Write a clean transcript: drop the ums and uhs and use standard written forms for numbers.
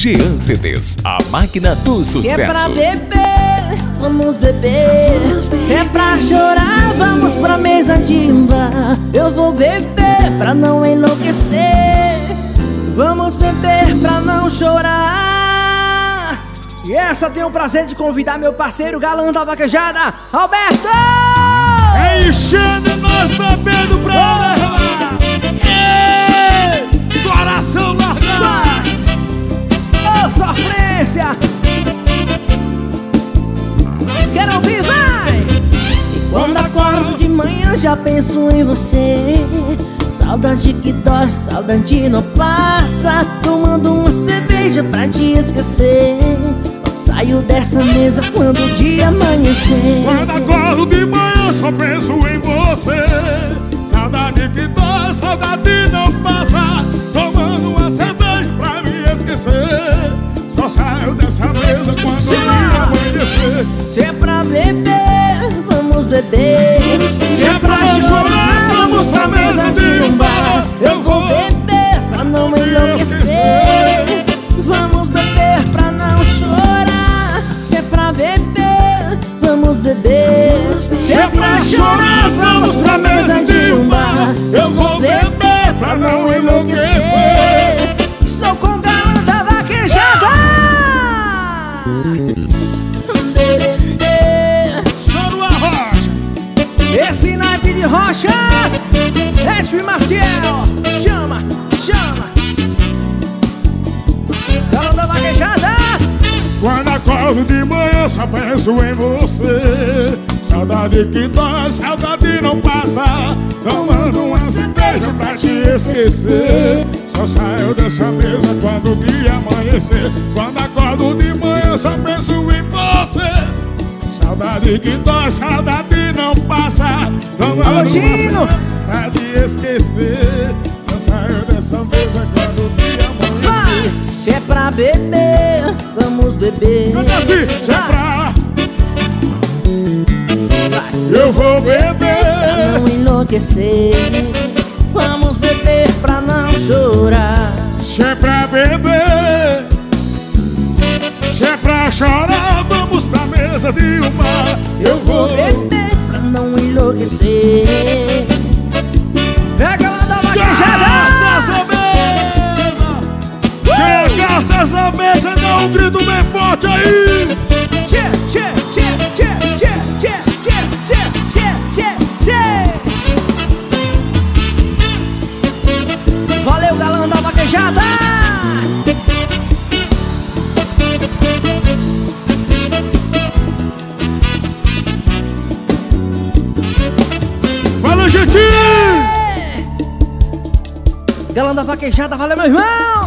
Jean CDs, a máquina do sucesso. Se é pra beber, vamos beber. Se é pra chorar, vamos pra mesa de um bar. Eu vou beber pra não enlouquecer. Vamos beber pra não chorar. E essa eu tenho o prazer de convidar meu parceiro galã da vaquejada, Alberto! É enchendo nós bebendo pra levar. Coração largado. Ô, sofrência! Quero ouvir, vai! E quando acordo de manhã já penso em você. Saudade que dói, saudade não passa. Tomando uma cerveja pra te esquecer. Eu saio dessa mesa quando o dia amanhecer. Quando acordo de manhã só penso em você. Saudade que dói, saudade não passa. Tomando uma cerveja pra me esquecer. Só saio dessa mesa quando o dia amanhecer. Se é pra beber, vamos beber. Se é pra chorar, vamos pra mesa de um bar. Eu vou beber pra não enlouquecer. Vamos beber pra não chorar. Se é pra beber, vamos beber. Se é pra chorar, vamos pra mesa de um bar. Eu vou beber pra não enlouquecer. Estou com o galã da vaquejada. Soro a rocha. Esse naipe de rocha, Edson e Maciel. Chama, chama. Galã da vaquejada. Quando acordo de manhã só penso em você. Saudade que dói, saudade não passa. Tomando uma cerveja pra te esquecer. Só saio dessa mesa quando o dia amanhecer. Quando acordo de manhã só penso em você. Saudade que dói, saudade não passa. Tomando uma cerveja pra te esquecer. Só saio dessa mesa quando o dia amanhecer. Se é pra beber, vamos beber. Canta assim, se é pra... Eu vou beber pra não enlouquecer. Vamos beber pra não chorar. Se é pra beber, se é pra chorar, vamos pra mesa de um bar. Eu vou beber pra não enlouquecer. Pega lá da vaquejada. Cartas na mesa. Quem é cartas na mesa, dá um grito bem forte aí. Tchê, tchê, tchê, tchê, tchê, tchê, tchê, tchê, tchê, tchê. Valeu, galã da vaquejada. Valeu, gente! Galã da vaquejada, valeu, meu irmão.